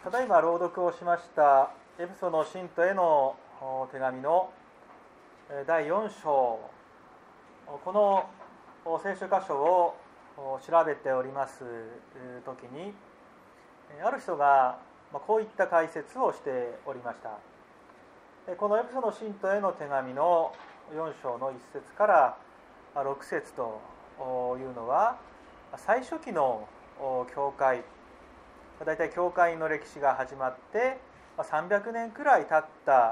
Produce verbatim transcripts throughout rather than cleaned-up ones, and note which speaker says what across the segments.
Speaker 1: ただいま朗読をしましたエペソの信徒への手紙のだいよん章、この聖書箇所を調べております時に、ある人がこういった解説をしておりました。このエペソの信徒への手紙のよん章のいっ節からろく節というのは、最初期の教会、だいたい教会の歴史が始まってさんびゃくねんくらい経った、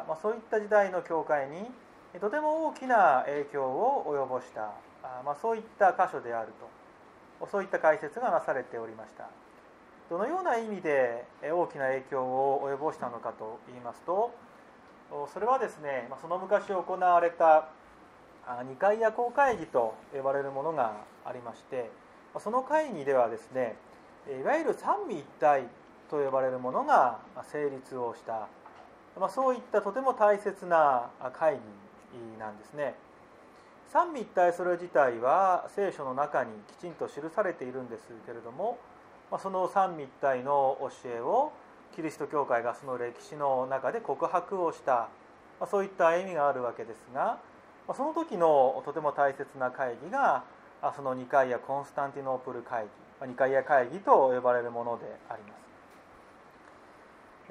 Speaker 1: そういった時代の教会にとても大きな影響を及ぼした、そういった箇所であると、そういった解説がなされておりました。どのような意味で大きな影響を及ぼしたのかといいますと、それはですね、その昔行われたニカイア公会議と呼ばれるものがありまして、その会議ではですね、いわゆる三位一体と呼ばれるものが成立をした、まあ、そういったとても大切な会議なんですね。三位一体それ自体は聖書の中にきちんと記されているんですけれども、その三位一体の教えをキリスト教会がその歴史の中で告白をした、そういった歩みがあるわけですが、その時のとても大切な会議がそのニカイア・コンスタンティノープル会議、ニカイア会議と呼ばれるものであります。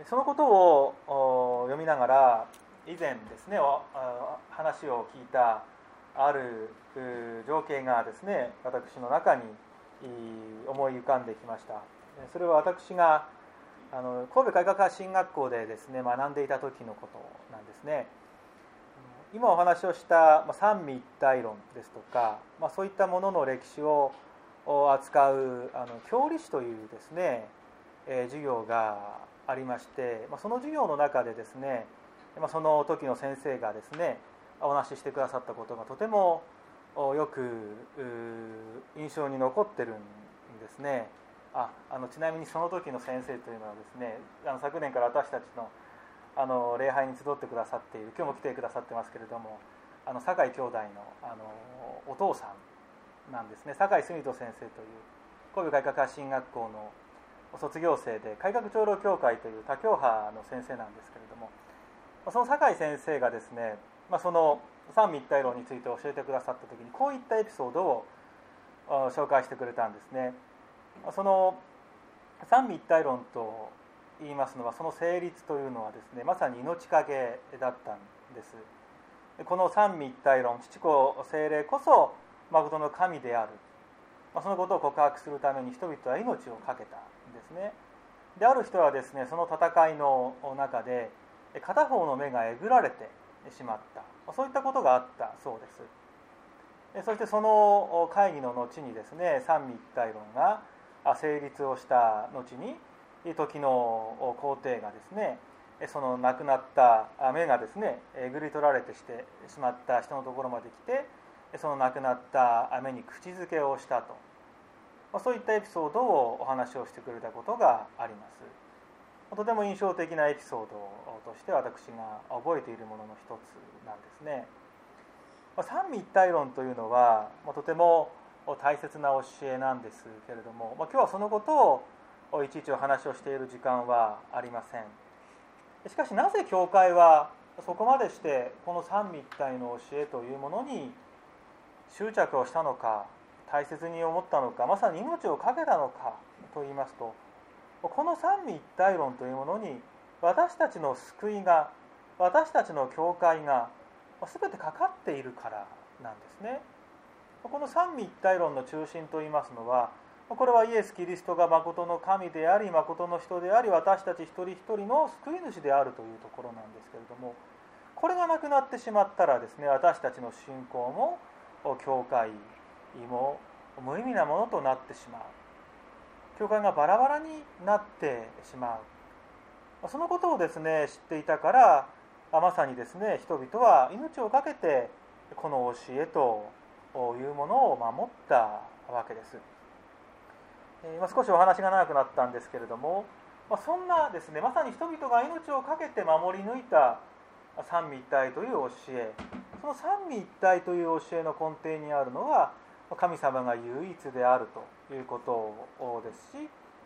Speaker 1: そのことを読みながら、以前ですね、話を聞いたある情景がですね、私の中に思い浮かんできました。それは私があの神戸改革派進学校でですね、学んでいた時のことなんですね。今お話をした三位一体論ですとか、まあ、そういったものの歴史を扱うあの教理史というですね、えー、授業がありまして、まあ、その授業の中でですね、まあ、その時の先生がですねお話ししてくださったことがとてもよく印象に残ってるんですね。ああのちなみにその時の先生というのはですね、あの昨年から私たちのあの礼拝に集ってくださっている、今日も来てくださってますけれども、あの酒井兄弟の、あのお父さんなんですね。酒井澄人先生という神戸改革派進学校の卒業生で、改革長老協会という他教派の先生なんですけれども、その酒井先生がですね、まあ、その三位一体論について教えてくださった時にこういったエピソードを紹介してくれたんですね。その三位一体論と言いますのは、その成立というのはですね、まさに命かけだったんです。この三位一体論、父子聖霊こそ誠の神である、そのことを告白するために人々は命を懸けたんですね。である人はですね、その戦いの中で片方の目がえぐられてしまった、そういったことがあったそうです。そしてその会議の後にですね、三位一体論が成立をした後に、時の皇帝がですね、その亡くなった目がですねえぐり取られてしてしまった人のところまで来て、その亡くなった目に口づけをしたと、そういったエピソードをお話をしてくれたことがあります。とても印象的なエピソードとして私が覚えているものの一つなんですね。三位一体論というのはとても大切な教えなんですけれども、今日はそのことをいちいちお話をしている時間はありません。しかしなぜ教会はそこまでしてこの三位一体の教えというものに執着をしたのか、大切に思ったのか、まさに命を懸けたのかといいますと、この三位一体論というものに私たちの救いが、私たちの教会が全てかかっているからなんですね。この三位一体論の中心といいますのは、これはイエス・キリストが誠の神であり、誠の人であり、私たち一人一人の救い主であるというところなんですけれども、これがなくなってしまったらですね、私たちの信仰も教会も無意味なものとなってしまう。教会がバラバラになってしまう。そのことをですね知っていたから、まさにですね人々は命を懸けてこの教えというものを守ったわけです。えー、少しお話が長くなったんですけれども、そんなですねまさに人々が命を懸けて守り抜いた三位一体という教え、その三位一体という教えの根底にあるのは神様が唯一であるということですし、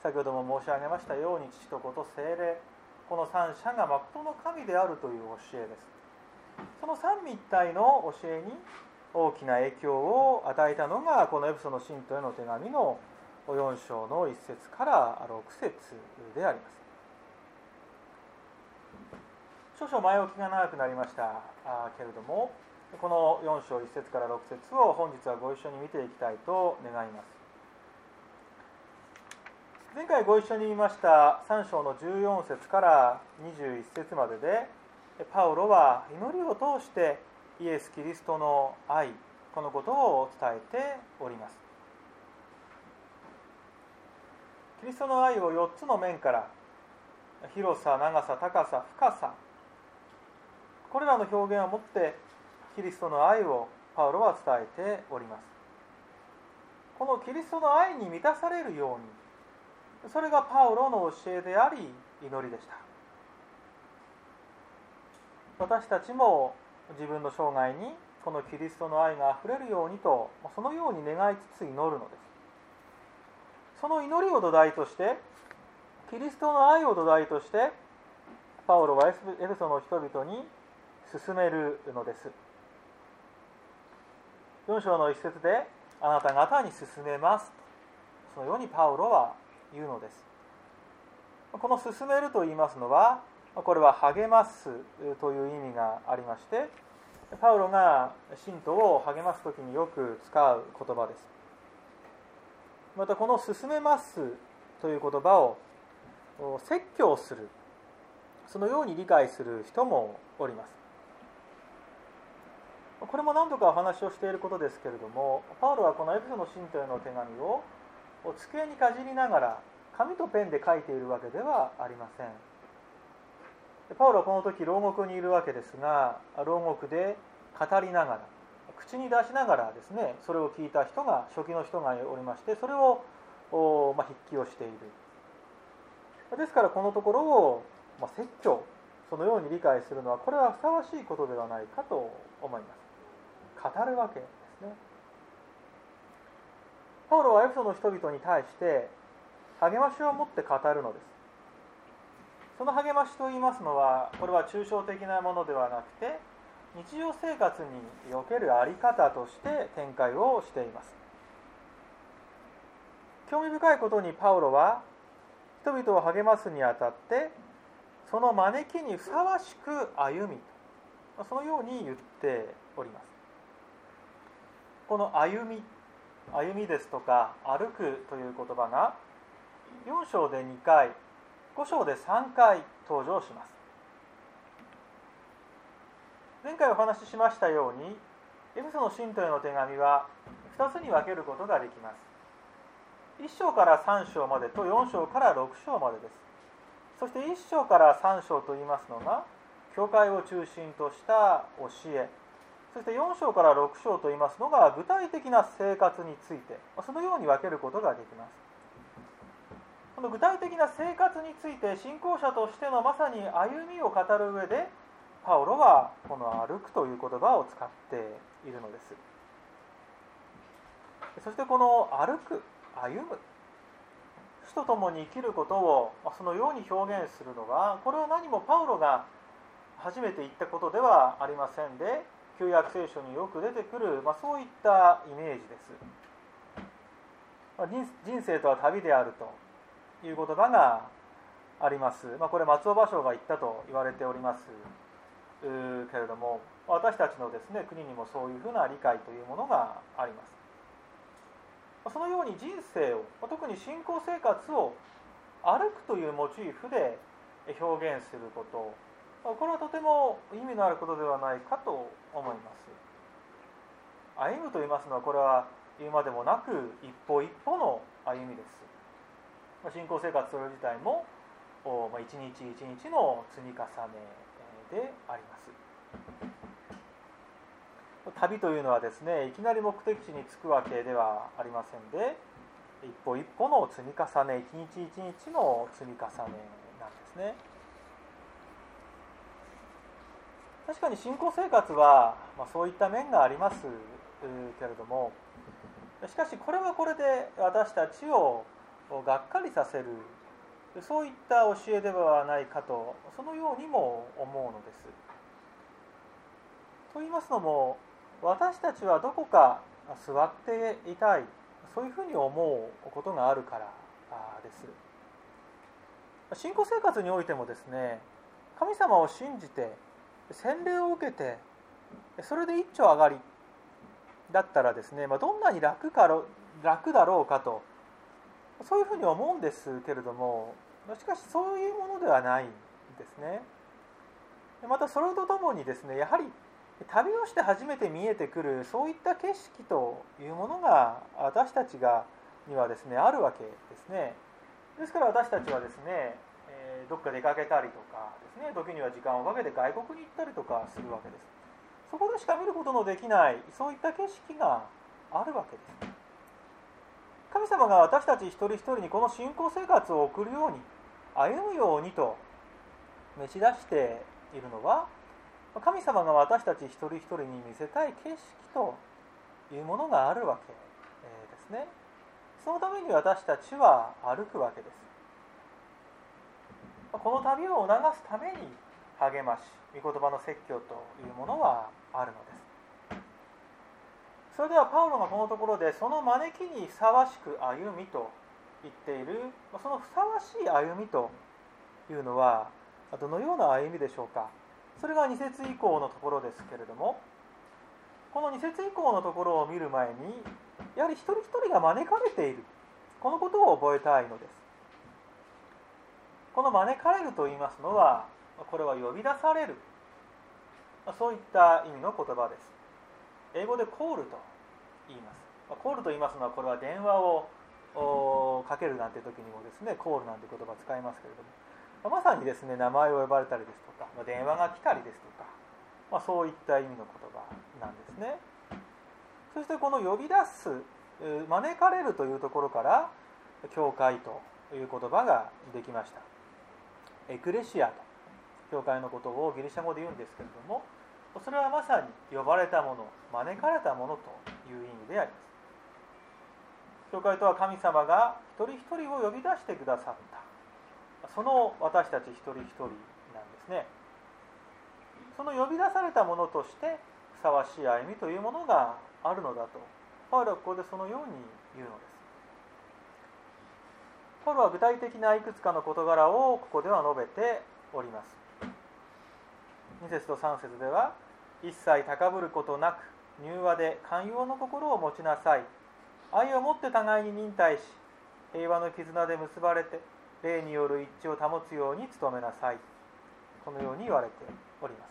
Speaker 1: 先ほども申し上げましたように、父と子と聖霊、この三者が誠の神であるという教えです。その三位一体の教えに大きな影響を与えたのが、このエペソの信徒への手紙のよん章のいっ節からろく節であります。少々前置きが長くなりましたけれども、このよん章いっ節からろく節を本日はご一緒に見ていきたいと願います。前回ご一緒に見ましたさん章のじゅうよん節からにじゅういち節までで、パウロは祈りを通してイエス・キリストの愛、このことを伝えております。キリストの愛をよっつの面から、広さ、長さ、高さ、深さ、これらの表現をもってキリストの愛をパウロは伝えております。このキリストの愛に満たされるように、それがパウロの教えであり祈りでした。私たちも自分の生涯にこのキリストの愛があふれるようにと、そのように願いつつ祈るのです。その祈りを土台として、キリストの愛を土台としてパウロはエペソの人々に進めるのです。よん章の一節で、あなた方に進めますと、そのようにパウロは言うのです。この進めると言いますのは、これは励ますという意味がありまして、パウロが信徒を励ますときによく使う言葉です。またこの進めますという言葉を説教する、そのように理解する人もおります。これも何度かお話をしていることですけれども、パウロはこのエペソの信徒への手紙を机にかじりながら紙とペンで書いているわけではありません。パウロはこの時牢獄にいるわけですが、牢獄で語りながら、口に出しながらですね、それを聞いた人が、初期の人がおりまして、それを、まあ、筆記をしている。ですからこのところを、まあ、説教、そのように理解するのは、これはふさわしいことではないかと思います。語るわけですね。パウロはエペソの人々に対して励ましを持って語るのです。その励ましといいますのは、これは抽象的なものではなくて、日常生活における在り方として展開をしています。興味深いことにパウロは人々を励ますにあたって、その招きにふさわしく歩み、そのように言っております。この歩み、歩みですとか歩くという言葉がよん章でにかい、ご章でさんかい登場します。前回お話ししましたように、エペソの信徒への手紙はふたつに分けることができます。いっ章からさん章までとよん章からろく章までです。そしていっ章からさん章といいますのが、教会を中心とした教え、そしてよん章からろく章といいますのが、具体的な生活について、そのように分けることができます。この具体的な生活について、信仰者としてのまさに歩みを語る上で、パウロはこの歩くという言葉を使っているのです。そしてこの歩く、歩む、主と共に生きることをそのように表現するのは、これは何もパウロが初めて言ったことではありませんで、旧約聖書によく出てくる、まあ、そういったイメージです。まあ、人, 人生とは旅であるという言葉があります。まあ、これ松尾芭蕉が言ったと言われておりますけれども、私たちのですね、国にもそういうふうな理解というものがあります。そのように人生を、特に信仰生活を歩くというモチーフで表現すること、これはとても意味のあることではないかと思います。歩むと言いますのは、これは言うまでもなく一歩一歩の歩みです。信仰生活する自体も一日一日の積み重ねであります。旅というのはですね、いきなり目的地に着くわけではありませんで、一歩一歩の積み重ね、一日一日の積み重ねなんですね。確かに信仰生活は、まあ、そういった面がありますけれども、しかしこれはこれで私たちをがっかりさせる、そういった教えではないかと、そのようにも思うのです。と言いますのも、私たちはどこか座っていたい、そういうふうに思うことがあるからです。信仰生活においてもですね、神様を信じて洗礼を受けて、それで一丁上がりだったらですね、まあ、どんなに楽かろ楽だろうかと、そういうふうに思うんですけれども、しかしそういうものではないんですね。またそれとともにですね、やはり旅をして初めて見えてくるそういった景色というものが私たちがにはですねあるわけですね。ですから私たちはですね、えー、どっか出かけたりとかですね、時には時間をかけて外国に行ったりとかするわけです。そこでしか見ることのできないそういった景色があるわけです。神様が私たち一人一人にこの信仰生活を送るように歩むようにと召し出しているのは、神様が私たち一人一人に見せたい景色というものがあるわけですね。そのために私たちは歩くわけです。この旅を促すために励まし、御言葉の説教というものはあるのです。それではパウロがこのところでその招きにふさわしく歩みと言っている、そのふさわしい歩みというのはどのような歩みでしょうか。それがに節以降のところですけれども、このに節以降のところを見る前に、やはり一人一人が招かれている、このことを覚えたいのです。この招かれると言いますのは、これは呼び出される、そういった意味の言葉です。英語でコールと言います。コールと言いますのは、これは電話をかけるなんて時にもですね、コールなんて言葉を使いますけれども、まさにですね、名前を呼ばれたりですとか、電話が来たりですとか、まあ、そういった意味の言葉なんですね。そしてこの呼び出す、招かれるというところから、教会という言葉ができました。エクレシアと、教会のことをギリシャ語で言うんですけれども、それはまさに呼ばれたもの、招かれたものという意味であります。教会とは神様が一人一人を呼び出してくださった、その私たち一人一人なんですね。その呼び出されたものとしてふさわしい歩みというものがあるのだと、パウロはここでそのように言うのです。パウロは具体的ないくつかの事柄をここでは述べております。に節とさん節では、一切高ぶることなく柔和で寛容の心を持ちなさい。愛をもって互いに忍耐し、平和の絆で結ばれて霊による一致を保つように努めなさい。このように言われております。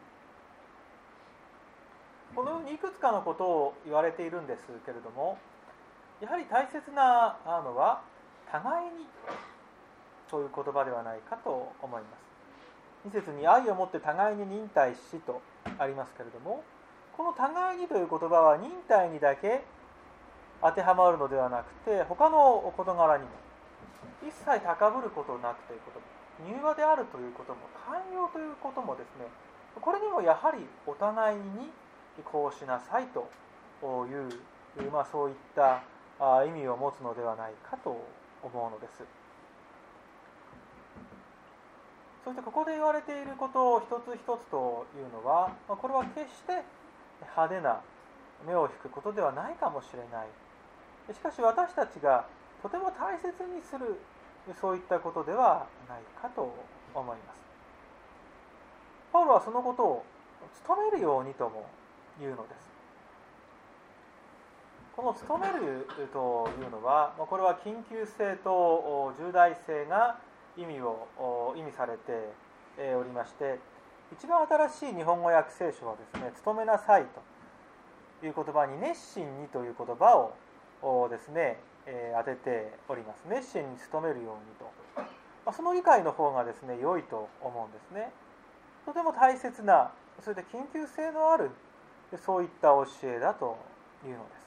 Speaker 1: このようにいくつかのことを言われているんですけれども、やはり大切なのは互いにという言葉ではないかと思います。に節に愛をもって互いに忍耐しとありますけれども、この互いにという言葉は忍耐にだけ当てはまるのではなくて、他の事柄にも一切高ぶることなくということも、柔和であるということも、寛容ということもですね、これにもやはりお互いにこうしなさいという、まあ、そういった意味を持つのではないかと思うのです。そしてここで言われていることを一つ一つというのは、これは決して派手な目を引くことではないかもしれない。しかし私たちがとても大切にする、そういったことではないかと思います。パウロはそのことを努めるようにとも言うのです。この努めるというのは、これは緊急性と重大性が意味を意味されておりまして、一番新しい日本語訳聖書はですね、努めなさいという言葉に熱心にという言葉をですね、当てております。熱心に努めるようにと、その理解の方がですね、良いと思うんですね。とても大切な、それで緊急性のある、そういった教えだというのです。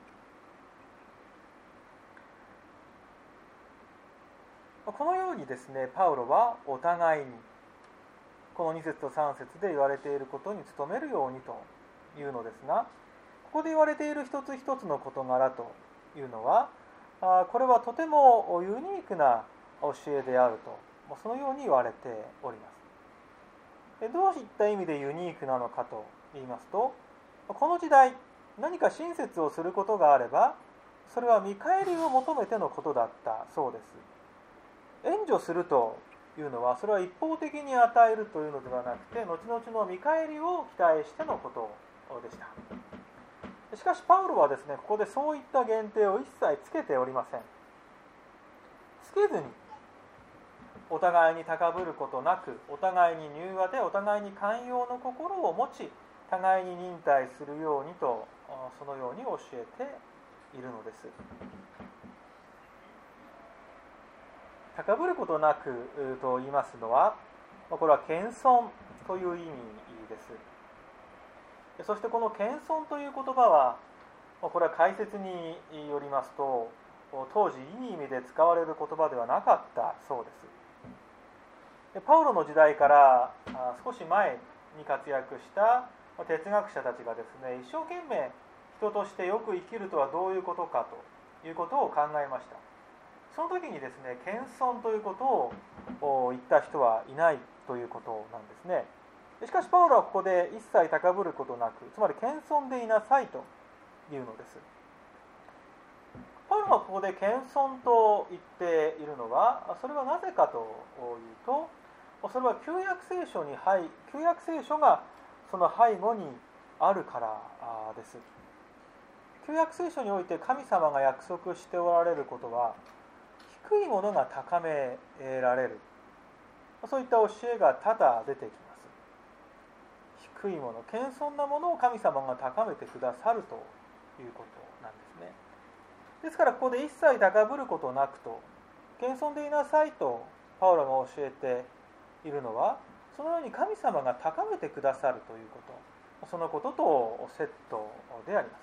Speaker 1: このようにですね、パウロはお互いにこのに節とさん節で言われていることに努めるようにというのですが、ここで言われている一つ一つの事柄というのは、 これはとてもユニークな教えであると、そのように言われております。どういった意味でユニークなのかと言いますと、この時代何か親切をすることがあれば、それは見返りを求めてのことだったそうです。援助するというのは、それは一方的に与えるというのではなくて、後々の見返りを期待してのことでした。しかしパウロはですね、ここでそういった限定を一切つけておりません。つけずに、お互いに高ぶることなく、お互いに柔和でお互いに寛容の心を持ち、互いに忍耐するようにと、そのように教えているのです。高ぶることなくと言いますのは、これは謙遜という意味です。そしてこの謙遜という言葉は、これは解説によりますと、当時いい意味で使われる言葉ではなかったそうです。パウロの時代から少し前に活躍した哲学者たちがですね、一生懸命人としてよく生きるとはどういうことかということを考えました。その時にですね、謙遜ということを言った人はいないということなんですね。しかしパウロはここで一切高ぶることなく、つまり謙遜でいなさいというのです。パウロがここで謙遜と言っているのは、それはなぜかというと、それは旧約聖書に入旧約聖書がその背後にあるからです。旧約聖書において神様が約束しておられることは、低いものが高められる、そういった教えが多々出てきます。低いもの、謙遜なものを神様が高めてくださるということなんですね。ですからここで一切高ぶることなくと、謙遜でいなさいとパウロが教えているのは、そのように神様が高めてくださるということ、そのこととセットであります。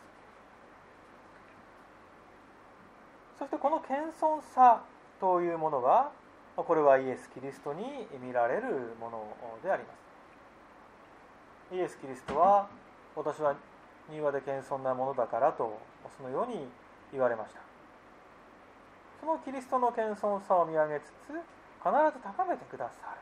Speaker 1: そしてこの謙遜さというものは、これはイエス・キリストに見られるものであります。イエス・キリストは、私は柔和で謙遜なものだからと、そのように言われました。そのキリストの謙遜さを見上げつつ、必ず高めてくださ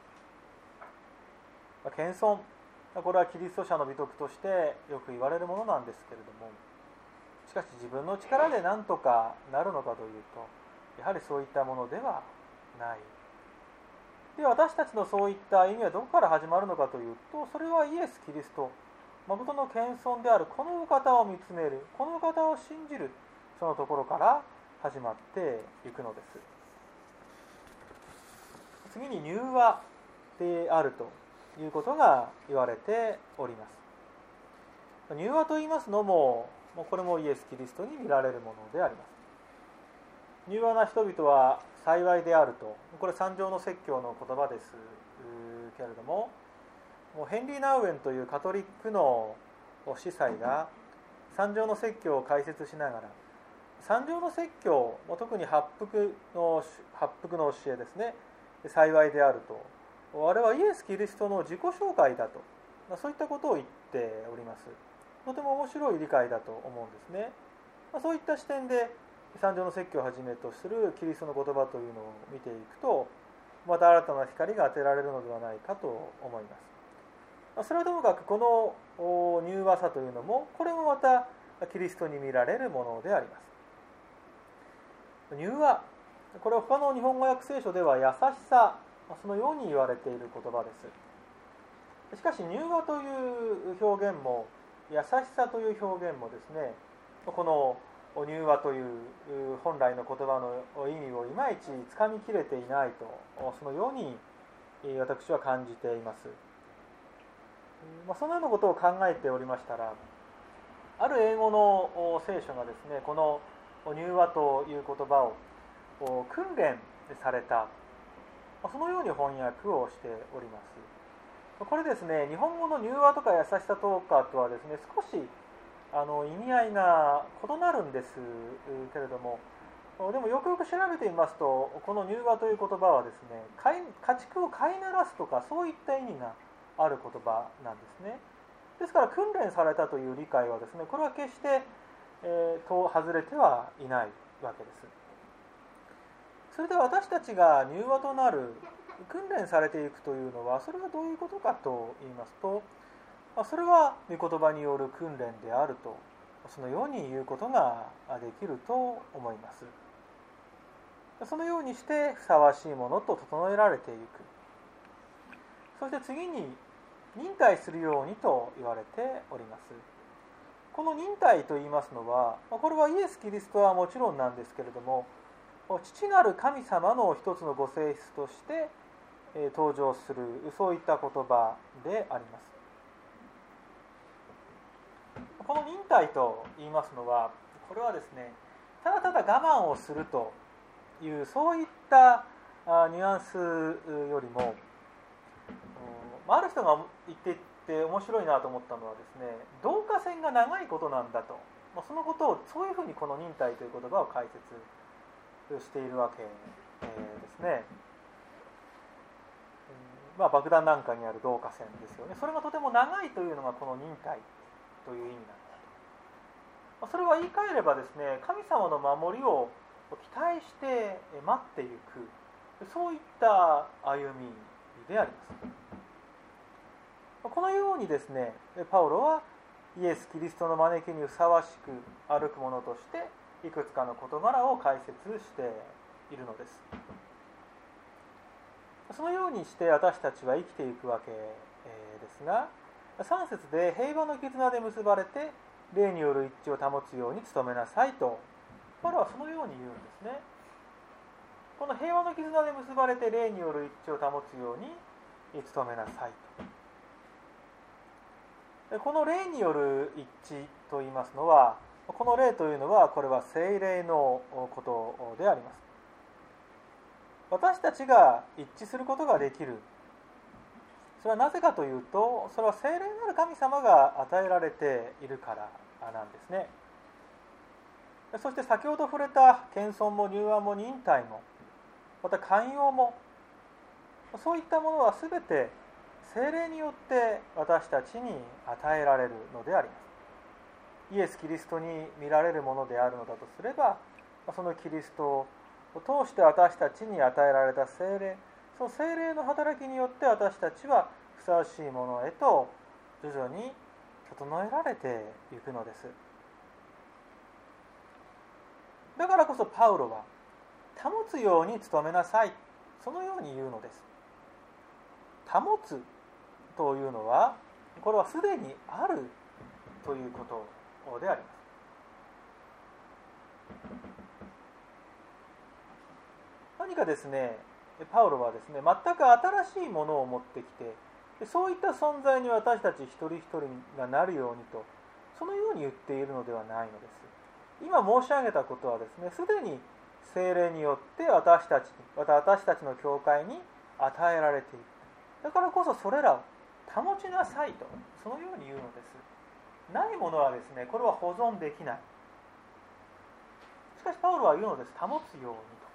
Speaker 1: る。謙遜、これはキリスト者の美徳としてよく言われるものなんですけれども、しかし自分の力で何とかなるのかというと、やはりそういったものではない。で、私たちのそういった歩みはどこから始まるのかというと、それはイエス・キリスト、誠の謙遜であるこのお方を見つめる、このお方を信じる、そのところから始まっていくのです。次に柔和であるということが言われております。柔和と言いますのも、これもイエス・キリストに見られるものであります。柔和な人々は幸いであると、これ三条の説教の言葉ですけれども、ヘンリー・ナウエンというカトリックの司祭が三条の説教を解説しながら、三条の説教、特に八福の八福の教えですね、幸いであると、あれはイエス・キリストの自己紹介だと、そういったことを言っております。とても面白い理解だと思うんですね。そういった視点で三条の説教をはじめとするキリストの言葉というのを見ていくと、また新たな光が当てられるのではないかと思います。それはともかくこの柔和さというのも、これもまたキリストに見られるものであります。柔和、これは他の日本語訳聖書では優しさ、そのように言われている言葉です。しかし柔和という表現も優しさという表現もですね、この柔和という本来の言葉の意味をいまいちつかみきれていないと、そのように私は感じています。そのようなことを考えておりましたら、ある英語の聖書がですね、この柔和という言葉を訓練された、そのように翻訳をしております。これですね、日本語の柔和とか優しさとかとはですね、少しあの意味合いが異なるんですけれども、でもよくよく調べてみますと、この柔和という言葉はですね、家畜を飼いならすとか、そういった意味がある言葉なんですね。ですから訓練されたという理解はですね、これは決して、えー、と外れてはいないわけです。それで私たちが柔和となる訓練されていくというのは、それはどういうことかと言いますと、それは御言葉による訓練であると、そのように言うことができると思います。そのようにしてふさわしいものと整えられていく。そして次に忍耐するようにと言われております。この忍耐と言いますのは、これはイエス・キリストはもちろんなんですけれども、父なる神様の一つのご性質として登場する、そういった言葉であります。この忍耐と言いますのは、これはですね、ただただ我慢をするというそういったニュアンスよりも、ある人が言っていて面白いなと思ったのはですね、導火線が長いことなんだと、そのことをそういうふうにこの忍耐という言葉を解説しているわけですね。まあ、爆弾なんかにある導火線ですよね。それがとても長いというのがこの忍耐という意味なんだと。それは言い換えればですね、神様の守りを期待して待っていく、そういった歩みであります。このようにですね、パウロはイエス・キリストの招きにふさわしく歩くものとしていくつかの事柄を解説しているのです。そのようにして私たちは生きていくわけですが、さん節で平和の絆で結ばれて霊による一致を保つように努めなさいと、パウロはそのように言うんですね。この平和の絆で結ばれて霊による一致を保つように努めなさいと。この霊による一致といいますのは、この霊というのはこれは聖霊のことであります。私たちが一致することができる、それはなぜかというと、それは聖霊なる神様が与えられているからなんですね。そして先ほど触れた謙遜も柔和も忍耐も、また寛容も、そういったものはすべて聖霊によって私たちに与えられるのであります。イエス・キリストに見られるものであるのだとすれば、そのキリストを通して私たちに与えられた聖霊、その聖霊の働きによって私たちはふさわしいものへと徐々に整えられていくのです。だからこそパウロは保つように努めなさい、そのように言うのです。保つというのは、これはすでにあるということであります。何かですね、パウロはですね、全く新しいものを持ってきて、そういった存在に私たち一人一人がなるようにと、そのように言っているのではないのです。今申し上げたことはですね、すでに聖霊によって私たちに、また私たちの教会に与えられている。だからこそそれらを保ちなさいと、そのように言うのです。ないものはですね、これは保存できない。しかしパウロは言うのです。保つようにと。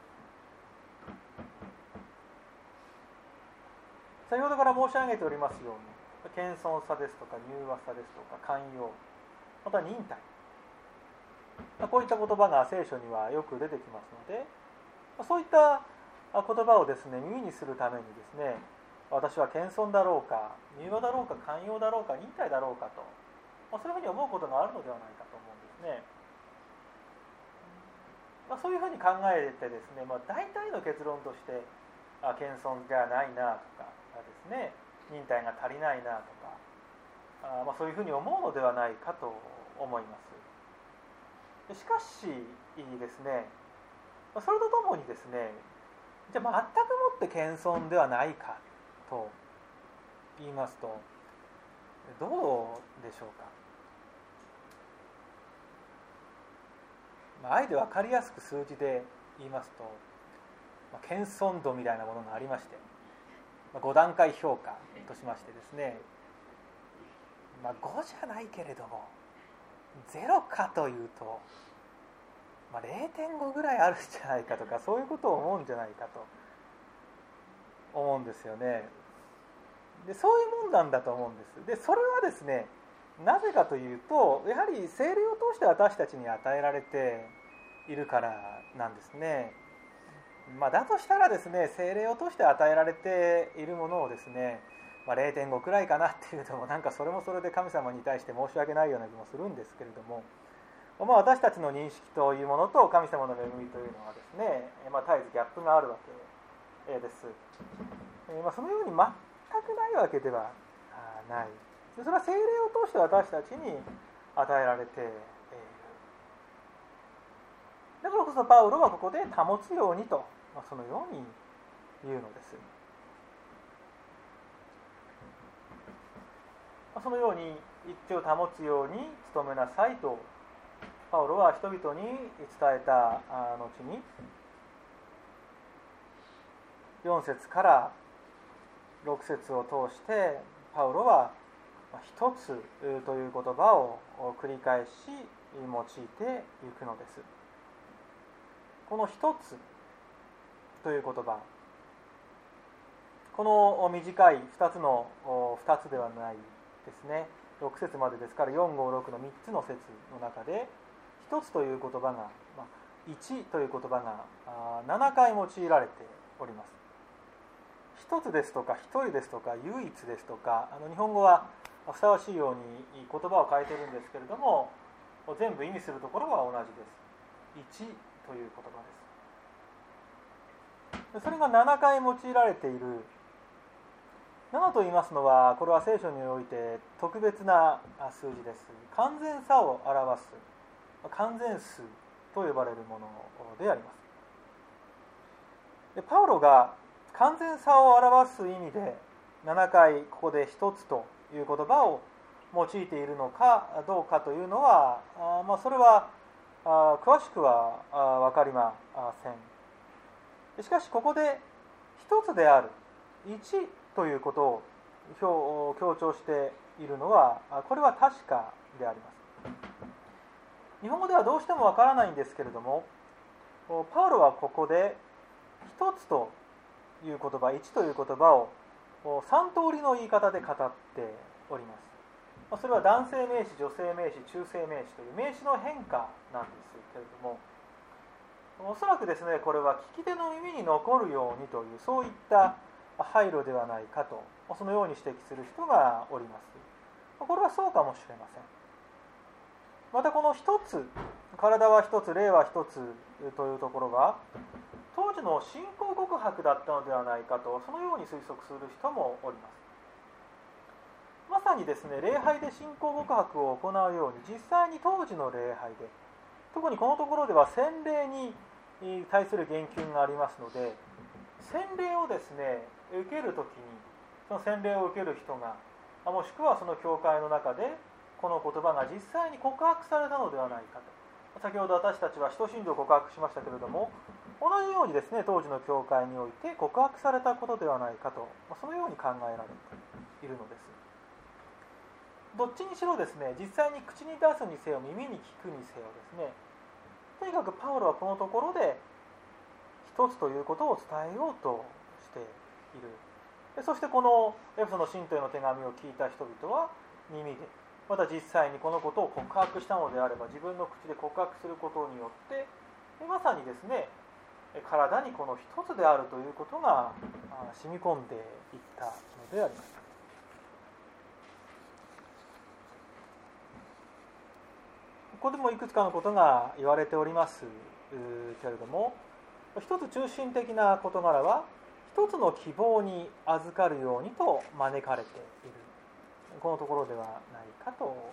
Speaker 1: 先ほどから申し上げておりますように、謙遜さですとか柔和さですとか寛容、また忍耐、こういった言葉が聖書にはよく出てきますので、そういった言葉をですね、耳にするためにですね、私は謙遜だろうか、柔和だろうか、寛容だろうか、忍耐だろうかと、そういうふうに思うことがあるのではないかと思うんですね。まあ、そういうふうに考えてですね、まあ、大体の結論として、あ、謙遜じゃないなとかですね、忍耐が足りないなとか、あ、まあ、そういうふうに思うのではないかと思います。しかしですね、それとともにですね、じゃあ全くもって謙遜ではないかと言いますと、どうでしょうか。まあ、あえて分かりやすく数字で言いますと、まあ、謙遜度みたいなものがありまして、まあ、ご段階評価としましてですね、まあ、ごじゃないけれどもゼロかというと、まあ、れいてんご ぐらいあるんじゃないかとか、そういうことを思うんじゃないかと思うんですよね。で、そういうもんなんだと思うんです。で、それはですね、なぜかというと、やはり聖霊を通して私たちに与えられているからなんですね。まあ、だとしたらですね、聖霊を通して与えられているものをですね、まあ、れいてんごくらいかなっていうのも、なんかそれもそれで神様に対して申し訳ないような気もするんですけれども、まあ、私たちの認識というものと神様の恵みというのはですね、まあ、絶えずギャップがあるわけです。まあ、そのように全くないわけではない。それは聖霊を通して私たちに与えられている。だからこそパウロはここで保つようにと、まあ、そのように言うのです。そのように一致を保つように努めなさいとパウロは人々に伝えた後によん節からろく節を通してパウロは一つという言葉を繰り返し用いていくのです。この一つという言葉、この短い二つの二つではないですね。ろく節までですからよん、ご、ろくのみっつの節の中で一つという言葉が、まあ、一という言葉がななかい用いられております。一つですとか一人ですとか唯一ですとか、あの日本語はふさわしいように言葉を変えているんですけれども、全部意味するところは同じです。一という言葉です。それがななかい用いられている。ななと言いますのは、これは聖書において特別な数字です。完全さを表す完全数と呼ばれるものであります。でパウロが完全さを表す意味でななかいここで一つという言葉を用いているのかどうかというのは、あまあ、それはあ詳しくは分かりません。しかしここで一つである一ということを強調しているのは、これは確かであります。日本語ではどうしてもわからないんですけれども、パウロはここで一つという言葉、一という言葉を三通りの言い方で語っております。それは男性名詞、女性名詞、中性名詞という名詞の変化なんですけれども、おそらくですね、これは聞き手の耳に残るようにというそういった配慮ではないかと、そのように指摘する人がおります。これはそうかもしれません。またこの一つ、体は一つ、霊は一つというところは当時の信仰告白だったのではないかと、そのように推測する人もおります。まさにですね、礼拝で信仰告白を行うように、実際に当時の礼拝で、特にこのところでは洗礼に対する言及がありますので、洗礼をですね受けるときに、その洗礼を受ける人が、もしくはその教会の中でこの言葉が実際に告白されたのではないかと。先ほど私たちは使徒信条を告白しましたけれども、同じようにですね、当時の教会において告白されたことではないかと、そのように考えられているのです。どっちにしろですね、実際に口に出すにせよ耳に聞くにせよですね、とにかくパウロはこのところで一つということを伝えようとしている。そしてこのエフェソの信徒への手紙を聞いた人々は耳で、また実際にこのことを告白したのであれば自分の口で告白することによってまさにですね、体にこの一つであるということが染み込んでいったのであります。ここでもいくつかのことが言われておりますけれども、一つ中心的な事柄は一つの希望に預かるようにと招かれている、このところではないかと思います。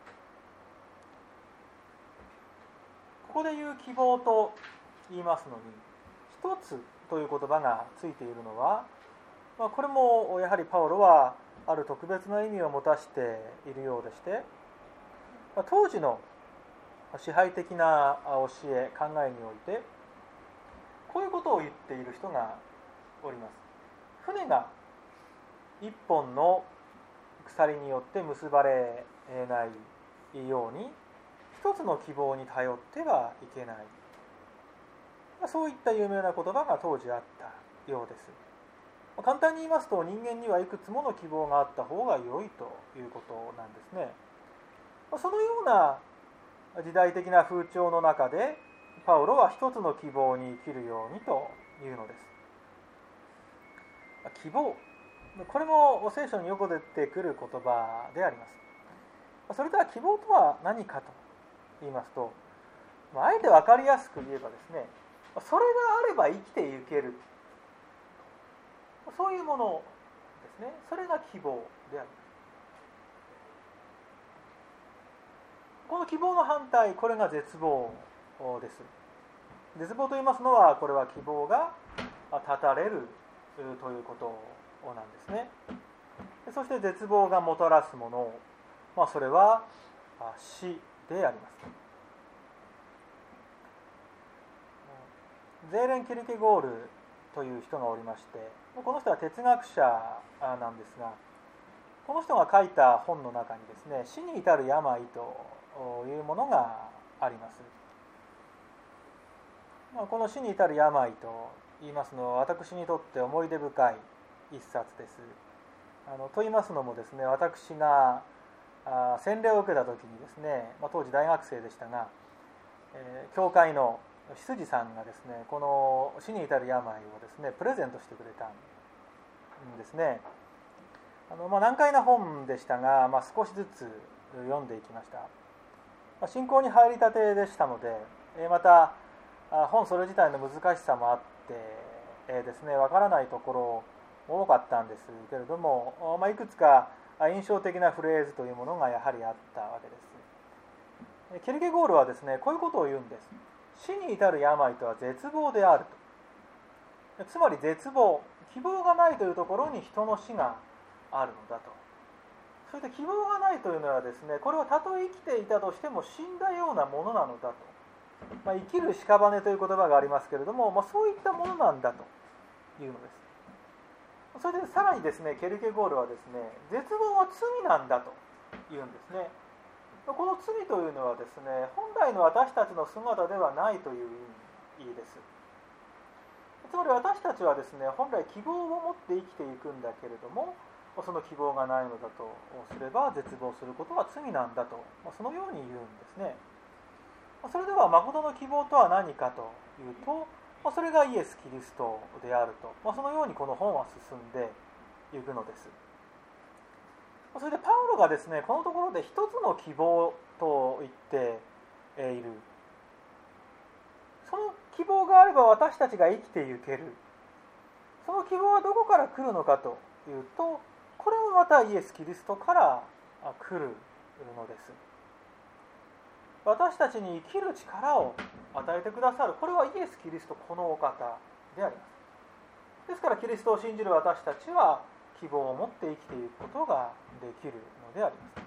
Speaker 1: ここで言う希望と言いますのに、一つという言葉がついているのは、まあ、これもやはりパウロはある特別な意味を持たしているようでして、まあ、当時の支配的な教え考えにおいてこういうことを言っている人がおります。船が一本の鎖によって結ばれないように一つの希望に頼ってはいけない、そういった有名な言葉が当時あったようです。簡単に言いますと、人間にはいくつもの希望があった方が良いということなんですね。そのような時代的な風潮の中でパウロは一つの希望に生きるようにというのです。希望、これも聖書によく出てくる言葉であります。それでは希望とは何かと言いますと、あえて分かりやすく言えばですね、それがあれば生きていける、そういうものですね。それが希望であります。この希望の反対、これが絶望です。絶望と言いますのは、これは希望が絶たれるということなんですね。そして絶望がもたらすもの、まあ、それは死であります。ゼーレン・キルケゴールという人がおりまして、この人は哲学者なんですが、この人が書いた本の中にですね、死に至る病というものがあります。この死に至る病と言いますのは、私にとって思い出深い一冊です。あのと言いますのもですね、私があ洗礼を受けた時にですね、まあ、当時大学生でしたが、えー、教会の執事さんがですね、この死に至る病をですねプレゼントしてくれたんですね。あの、まあ、難解な本でしたが、まあ、少しずつ読んでいきました。まあ、信仰に入りたてでしたので、えー、また本それ自体の難しさもあって、えー、ですねわからないところも多かったんですけれども、まあ、いくつか印象的なフレーズというものがやはりあったわけです。ケルケゴールはですねこういうことを言うんです。死に至る病とは絶望であると。つまり絶望、希望がないというところに人の死があるのだと。そして希望がないというのはですね、これはたとえ生きていたとしても死んだようなものなのだと。まあ、生きる屍という言葉がありますけれども、まあ、そういったものなんだというのです。それでさらにですね、ケルケゴールはですね、絶望は罪なんだと言うんですね。この罪というのはですね、本来の私たちの姿ではないという意味です。つまり私たちはですね、本来希望を持って生きていくんだけれども、その希望がないのだとすれば、絶望することは罪なんだと、そのように言うんですね。それでは誠の希望とは何かというと、それがイエス・キリストであると、そのようにこの本は進んでいくのです。それでパウロがですね、このところで一つの希望と言っている。その希望があれば私たちが生きていける。その希望はどこから来るのかというと、これもまたイエス・キリストから来るのです。私たちに生きる力を与えてくださる、これはイエス・キリストこのお方であります。ですからキリストを信じる私たちは希望を持って生きていくことができるのであります。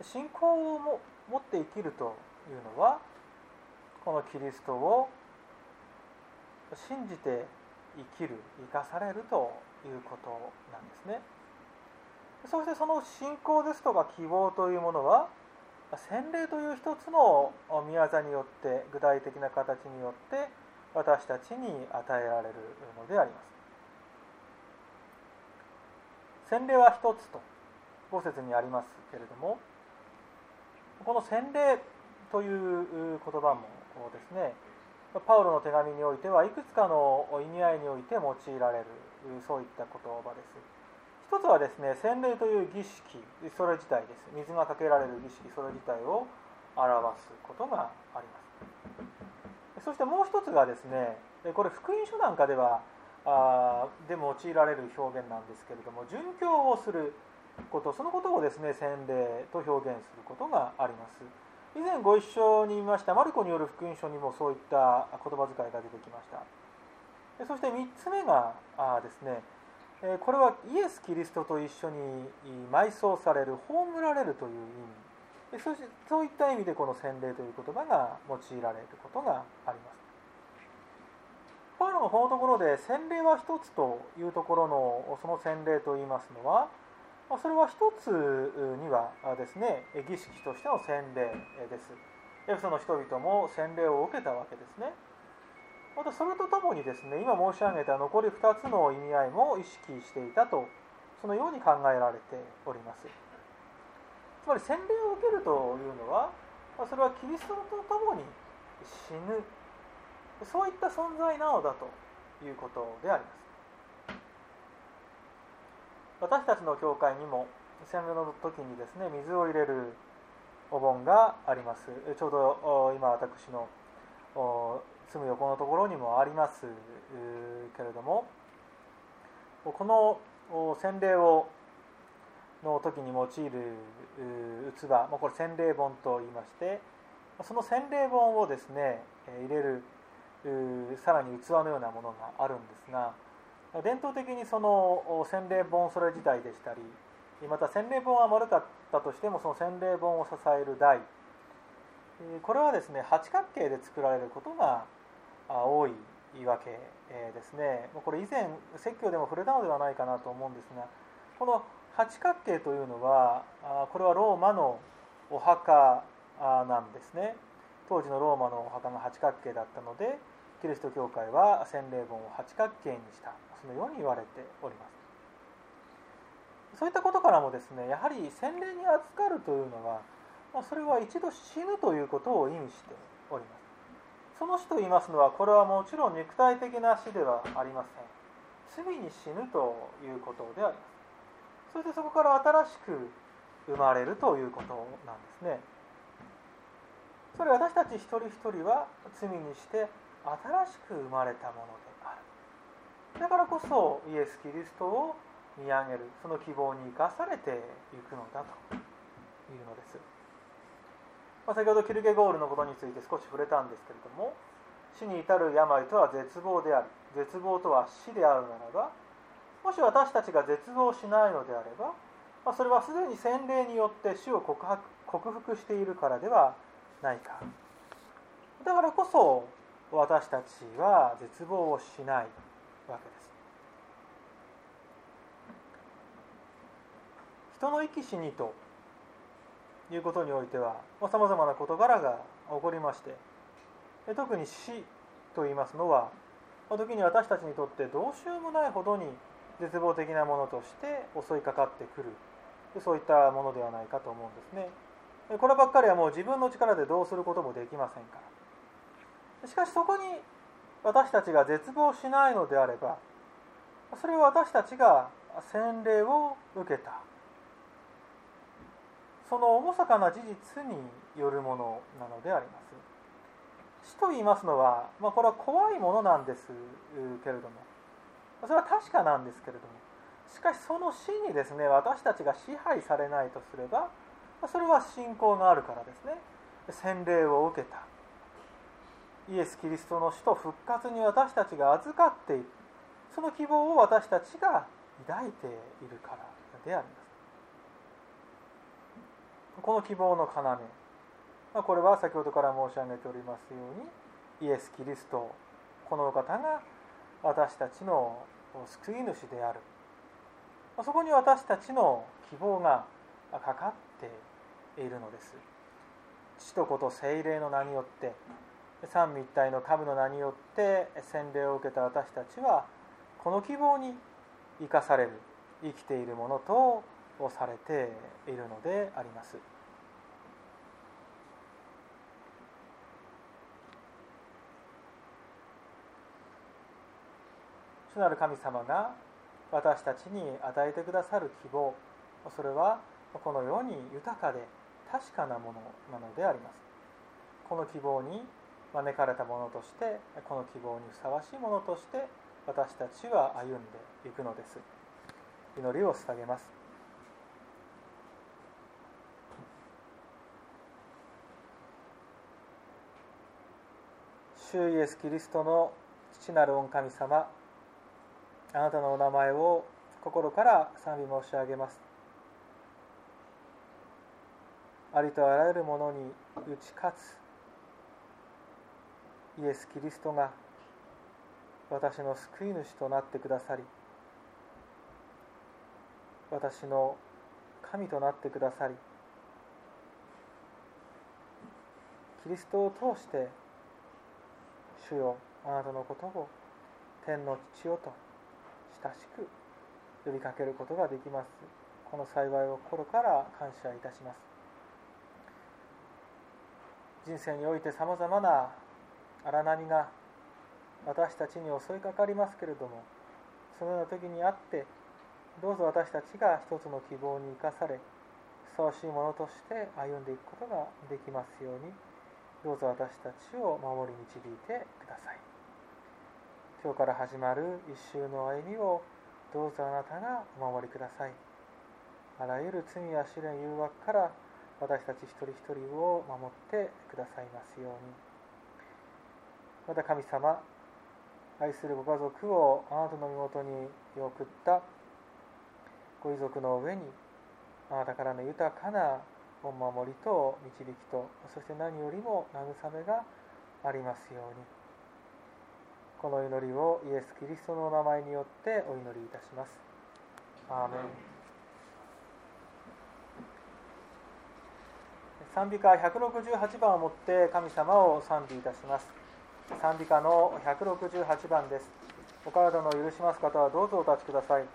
Speaker 1: 信仰をも持って生きるというのは、このキリストを信じて生きる、生かされるということなんですね。そしてその信仰ですとか希望というものは、洗礼という一つの御業によって、具体的な形によって私たちに与えられるのであります。洗礼は一つとご節にありますけれども、この洗礼という言葉もですね、パウロの手紙においてはいくつかの意味合いにおいて用いられる、そういった言葉です。一つはですね、洗礼という儀式、それ自体です。水がかけられる儀式、それ自体を表すことがあります。そしてもう一つがですね、これ福音書なんかではあで用いられる表現なんですけれども、殉教をすること、そのことをですね、洗礼と表現することがあります。以前ご一緒に見ましたマルコによる福音書にもそういった言葉遣いが出てきました。そしてみっつめがあですね、これはイエス・キリストと一緒に埋葬される、葬られるという意味、そしてそういった意味でこの洗礼という言葉が用いられることがあります。パウロのこのところで洗礼は一つというところのその洗礼といいますのは、それは一つにはですね、儀式としての洗礼です。エフェソの人々も洗礼を受けたわけですね。またそれとともにですね、今申し上げた残りふたつの意味合いも意識していたと、そのように考えられております。 つまり洗礼を受けるというのは、それはキリストと共に死ぬ、そういった存在なのだということであります。私たちの教会にも洗礼の時にですね、水を入れるお盆があります。ちょうど今私の住む横のところにもありますけれども、この洗礼をの時に用いる器、これ洗礼盆と言いまして、その洗礼盆をですね入れるさらに器のようなものがあるんですが、伝統的にその洗礼盆それ自体でしたり、また洗礼盆は丸かったとしてもその洗礼盆を支える台、これはですね八角形で作られることが多いわけですね。これ以前説教でも触れたのではないかなと思うんですが、この八角形というのはこれはローマのお墓なんですね。当時のローマのお墓が八角形だったので、キリスト教会は洗礼盆を八角形にした、そのように言われております。そういったことからもですね、やはり洗礼に預かるというのは、それは一度死ぬということを意味しております。その死と言いますのは、これはもちろん肉体的な死ではありません。罪に死ぬということであります。そしてそこから新しく生まれるということなんですね。それは私たち一人一人は罪にして新しく生まれたものである。だからこそイエス・キリストを見上げる、その希望に生かされていくのだというのです。まあ、先ほどキルケゴールのことについて少し触れたんですけれども、死に至る病とは絶望であり、絶望とは死であるならば、もし私たちが絶望しないのであれば、まあ、それはすでに洗礼によって死を告白、克服しているからではないか。だからこそ私たちは絶望をしないわけです。人の生き死にということにおいてはさまざまな事柄が起こりまして、特に死といいますのは時に私たちにとってどうしようもないほどに絶望的なものとして襲いかかってくる、そういったものではないかと思うんですね。こればっかりはもう自分の力でどうすることもできませんから。しかしそこに私たちが絶望しないのであれば、それは私たちが洗礼を受けたその厳かな事実によるものなのであります。死と言いますのは、まあ、これは怖いものなんですけれども、それは確かなんですけれども、しかしその死にですね、私たちが支配されないとすれば、それは信仰があるからですね。洗礼を受けたイエス・キリストの死と復活に私たちが預かっている、その希望を私たちが抱いているからであります。この希望の要、これは先ほどから申し上げておりますように、イエス・キリスト、このお方が私たちの救い主である。そこに私たちの希望がかかっているのです。父と子と聖霊の名によって、三位一体の神の名によって洗礼を受けた私たちは、この希望に生かされる、生きているものとされているのであります。主なる神様が私たちに与えてくださる希望、それはこのように豊かで確かなものなのであります。この希望に招かれたものとして、この希望にふさわしいものとして私たちは歩んでいくのです。祈りを捧げます。主イエス・キリストの父なる御神様、あなたのお名前を心から賛美申し上げます。ありとあらゆるものに打ち勝つイエス・キリストが私の救い主となってくださり、私の神となってくださり、キリストを通して主よ、あなたのことを天の父よと親しく呼びかけることができます。この幸いを心から感謝いたします。 人生においてさまざまな荒波が私たちに襲いかかりますけれども、そのような時にあってどうぞ私たちが一つの希望に生かされ、ふさわしいものとして歩んでいくことができますように、どうぞ私たちを守り導いてください。今日から始まる一週の歩みをどうぞあなたがお守りください。あらゆる罪や試練誘惑から私たち一人一人を守ってくださいますように。また神様、愛するご家族をあなたの身元に送ったご遺族の上に、あなたからの豊かなお守りと導きと、そして何よりも慰めがありますように。この祈りをイエス・キリストの名前によってお祈りいたします。アーメン。賛美歌ひゃくろくじゅうはちばんをもって神様を賛美いたします。賛美歌のひゃくろくじゅうはちばんです。お体の許します方はどうぞお立ちください。